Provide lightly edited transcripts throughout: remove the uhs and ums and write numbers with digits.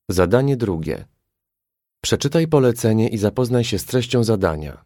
Zadanie drugie. Przeczytaj polecenie i zapoznaj się z treścią zadania.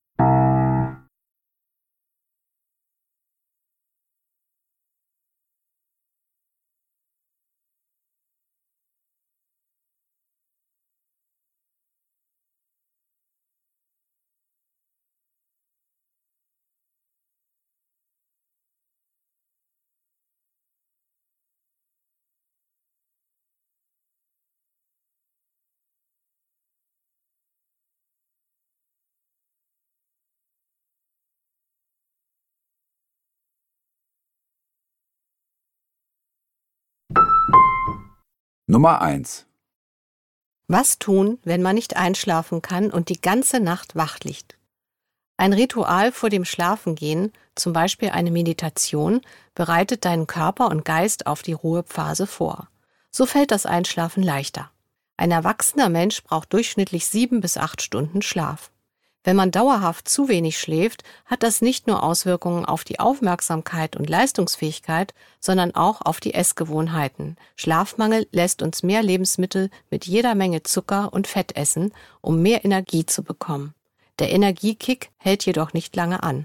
Nummer 1. Was tun, wenn man nicht einschlafen kann und die ganze Nacht wach liegt? Ein Ritual vor dem Schlafengehen, zum Beispiel eine Meditation, bereitet deinen Körper und Geist auf die Ruhephase vor. So fällt das Einschlafen leichter. Ein erwachsener Mensch braucht durchschnittlich 7 bis 8 Stunden Schlaf. Wenn man dauerhaft zu wenig schläft, hat das nicht nur Auswirkungen auf die Aufmerksamkeit und Leistungsfähigkeit, sondern auch auf die Essgewohnheiten. Schlafmangel lässt uns mehr Lebensmittel mit jeder Menge Zucker und Fett essen, um mehr Energie zu bekommen. Der Energiekick hält jedoch nicht lange an.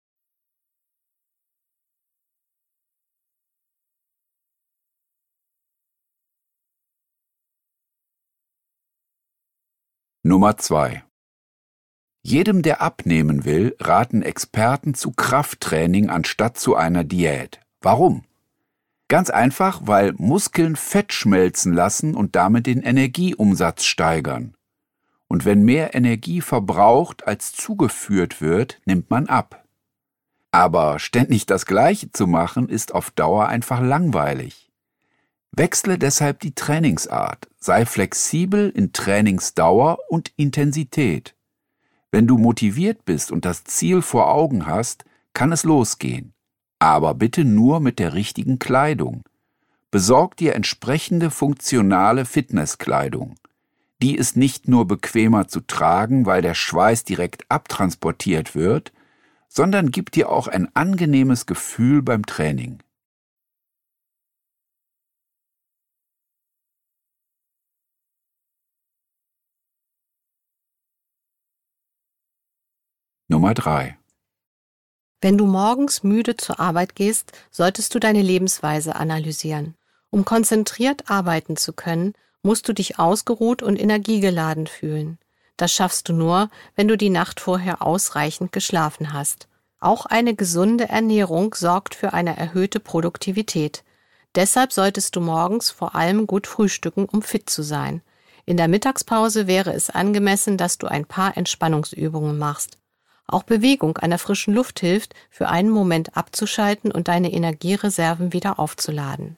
Nummer 2. Jedem, der abnehmen will, raten Experten zu Krafttraining anstatt zu einer Diät. Warum? Ganz einfach, weil Muskeln Fett schmelzen lassen und damit den Energieumsatz steigern. Und wenn mehr Energie verbraucht als zugeführt wird, nimmt man ab. Aber ständig das Gleiche zu machen, ist auf Dauer einfach langweilig. Wechsle deshalb die Trainingsart, sei flexibel in Trainingsdauer und Intensität. Wenn du motiviert bist und das Ziel vor Augen hast, kann es losgehen. Aber bitte nur mit der richtigen Kleidung. Besorg dir entsprechende funktionale Fitnesskleidung. Die ist nicht nur bequemer zu tragen, weil der Schweiß direkt abtransportiert wird, sondern gibt dir auch ein angenehmes Gefühl beim Training. Nummer 3. Wenn du morgens müde zur Arbeit gehst, solltest du deine Lebensweise analysieren. Um konzentriert arbeiten zu können, musst du dich ausgeruht und energiegeladen fühlen. Das schaffst du nur, wenn du die Nacht vorher ausreichend geschlafen hast. Auch eine gesunde Ernährung sorgt für eine erhöhte Produktivität. Deshalb solltest du morgens vor allem gut frühstücken, um fit zu sein. In der Mittagspause wäre es angemessen, dass du ein paar Entspannungsübungen machst. Auch Bewegung an der frischen Luft hilft, für einen Moment abzuschalten und deine Energiereserven wieder aufzuladen.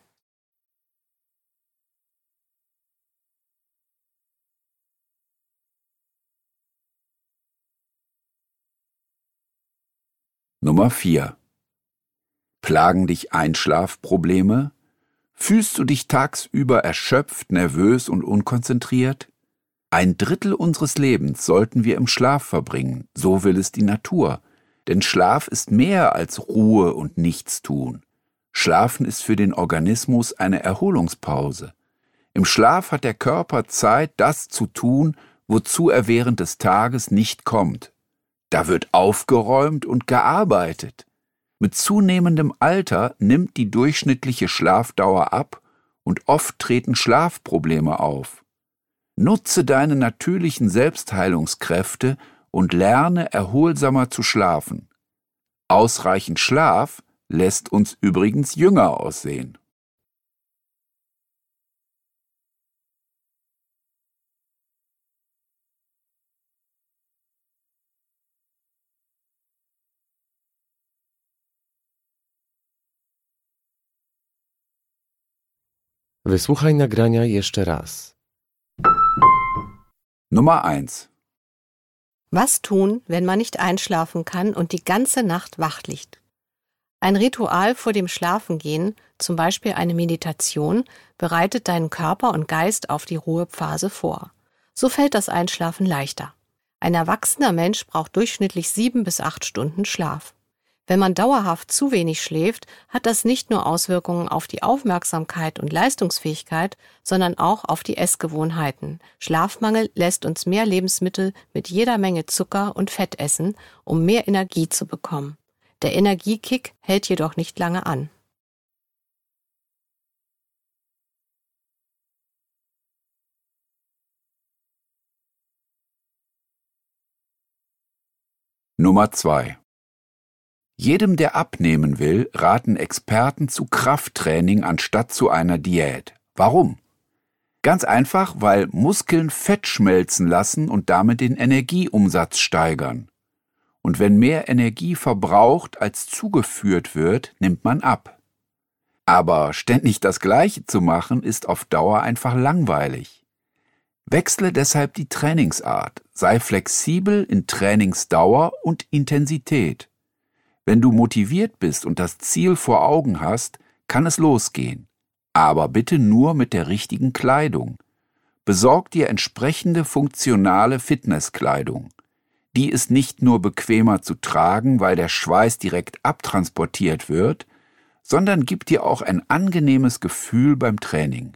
Nummer 4. Plagen dich Einschlafprobleme? Fühlst du dich tagsüber erschöpft, nervös und unkonzentriert? 1/3 unseres Lebens sollten wir im Schlaf verbringen, so will es die Natur. Denn Schlaf ist mehr als Ruhe und Nichtstun. Schlafen ist für den Organismus eine Erholungspause. Im Schlaf hat der Körper Zeit, das zu tun, wozu er während des Tages nicht kommt. Da wird aufgeräumt und gearbeitet. Mit zunehmendem Alter nimmt die durchschnittliche Schlafdauer ab und oft treten Schlafprobleme auf. Nutze deine natürlichen Selbstheilungskräfte und lerne erholsamer zu schlafen. Ausreichend Schlaf lässt uns übrigens jünger aussehen. Wysłuchaj nagrania jeszcze raz. Nummer 1. Was tun, wenn man nicht einschlafen kann und die ganze Nacht wach liegt? Ein Ritual vor dem Schlafengehen, zum Beispiel eine Meditation, bereitet deinen Körper und Geist auf die Ruhephase vor. So fällt das Einschlafen leichter. Ein erwachsener Mensch braucht durchschnittlich 7 bis 8 Stunden Schlaf. Wenn man dauerhaft zu wenig schläft, hat das nicht nur Auswirkungen auf die Aufmerksamkeit und Leistungsfähigkeit, sondern auch auf die Essgewohnheiten. Schlafmangel lässt uns mehr Lebensmittel mit jeder Menge Zucker und Fett essen, um mehr Energie zu bekommen. Der Energiekick hält jedoch nicht lange an. Nummer 2. Jedem, der abnehmen will, raten Experten zu Krafttraining anstatt zu einer Diät. Warum? Ganz einfach, weil Muskeln Fett schmelzen lassen und damit den Energieumsatz steigern. Und wenn mehr Energie verbraucht als zugeführt wird, nimmt man ab. Aber ständig das Gleiche zu machen, ist auf Dauer einfach langweilig. Wechsle deshalb die Trainingsart, sei flexibel in Trainingsdauer und Intensität. Wenn du motiviert bist und das Ziel vor Augen hast, kann es losgehen. Aber bitte nur mit der richtigen Kleidung. Besorg dir entsprechende funktionale Fitnesskleidung. Die ist nicht nur bequemer zu tragen, weil der Schweiß direkt abtransportiert wird, sondern gibt dir auch ein angenehmes Gefühl beim Training.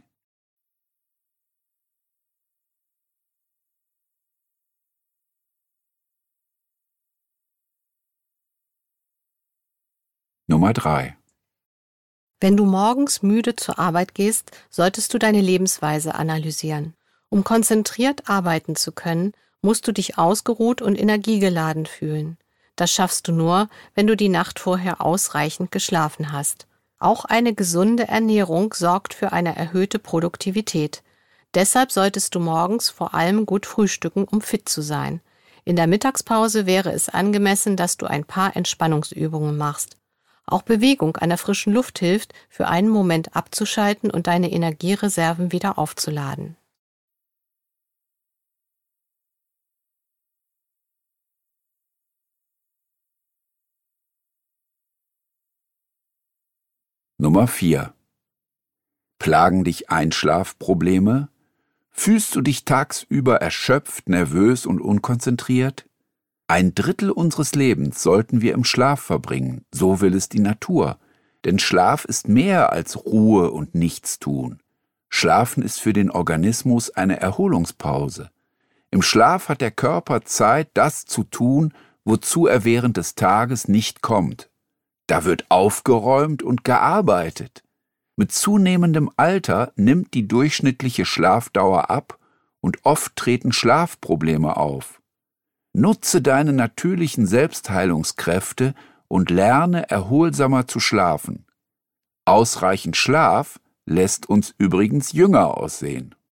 Nummer 3. Wenn du morgens müde zur Arbeit gehst, solltest du deine Lebensweise analysieren. Um konzentriert arbeiten zu können, musst du dich ausgeruht und energiegeladen fühlen. Das schaffst du nur, wenn du die Nacht vorher ausreichend geschlafen hast. Auch eine gesunde Ernährung sorgt für eine erhöhte Produktivität. Deshalb solltest du morgens vor allem gut frühstücken, um fit zu sein. In der Mittagspause wäre es angemessen, dass du ein paar Entspannungsübungen machst. Auch Bewegung an der frischen Luft hilft, für einen Moment abzuschalten und deine Energiereserven wieder aufzuladen. Nummer 4. Plagen dich Einschlafprobleme? Fühlst du dich tagsüber erschöpft, nervös und unkonzentriert? 1/3 unseres Lebens sollten wir im Schlaf verbringen, so will es die Natur. Denn Schlaf ist mehr als Ruhe und Nichtstun. Schlafen ist für den Organismus eine Erholungspause. Im Schlaf hat der Körper Zeit, das zu tun, wozu er während des Tages nicht kommt. Da wird aufgeräumt und gearbeitet. Mit zunehmendem Alter nimmt die durchschnittliche Schlafdauer ab und oft treten Schlafprobleme auf. Nutze deine natürlichen Selbstheilungskräfte und lerne erholsamer zu schlafen. Ausreichend Schlaf lässt uns übrigens jünger aussehen.